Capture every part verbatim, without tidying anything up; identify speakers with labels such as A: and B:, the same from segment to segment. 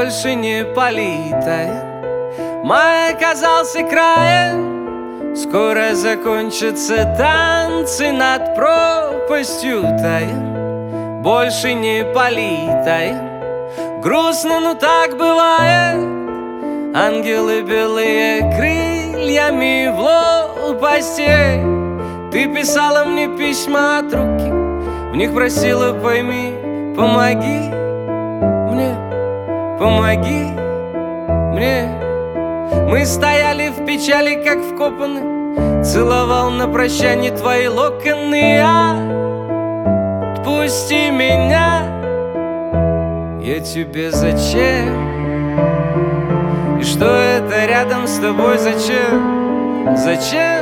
A: больше не политая. Май оказался краем, скоро закончатся танцы над пропастью тая. Больше не политая. Грустно, но так бывает. Ангелы белые крыльями в лопасти. Ты писала мне письма от руки, в них просила: пойми, помоги мне, помоги мне. Мы стояли в печали, как вкопаны. Целовал на прощание твои локоны. Отпусти меня. Я тебе зачем? И что это рядом с тобой? Зачем? Зачем?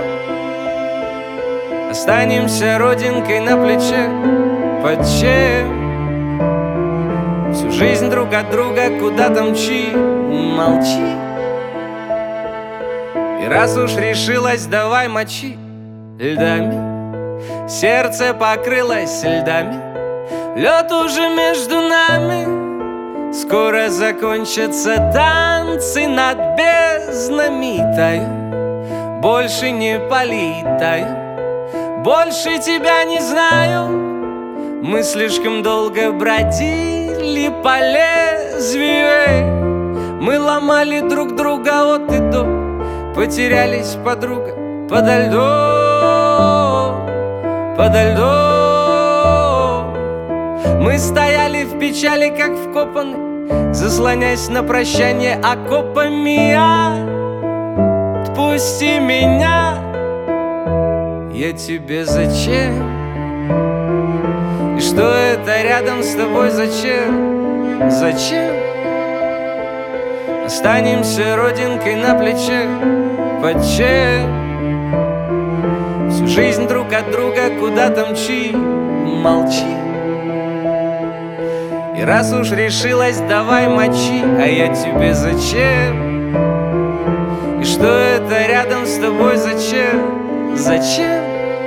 A: Останемся родинкой на плече. Под чем? Всю жизнь друг от друга куда-то мчи. Молчи. И раз уж решилась, давай мочи льдами. Сердце покрылось льдами. Лед уже между нами. Скоро закончатся танцы над безднами таю. Больше не политаю. Больше тебя не знаю. Мы слишком долго бродили по лезвию. Мы ломали друг друга от и до. Потерялись, подруга, подо льдом, подо льдом. Мы стояли в печали, как вкопаны, заслоняясь на прощание окопами. Отпусти меня. Я тебе зачем? И что это рядом с тобой? Зачем? Зачем? Останемся родинкой на плече. Под чем? Всю жизнь друг от друга куда-то мчи. Молчи. И раз уж решилась, давай мочи. А я тебе зачем? И что это рядом с тобой? Зачем? Зачем?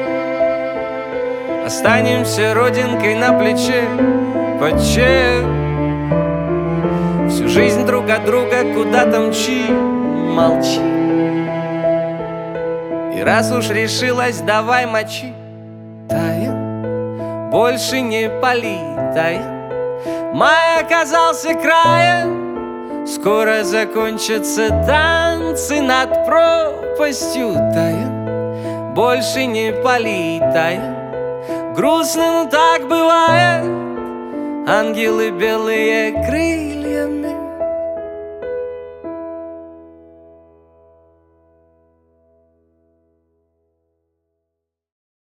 A: Останемся родинкой на плече. Под чем? Всю жизнь друг от друга куда-то мчи. Молчи. И раз уж решилась, давай мочи. Тая, больше не политая. Май оказался краем. Скоро закончатся танцы над пропастью тая. Больше не политая. Грустно, но так бывает. Ангелы белые крыльями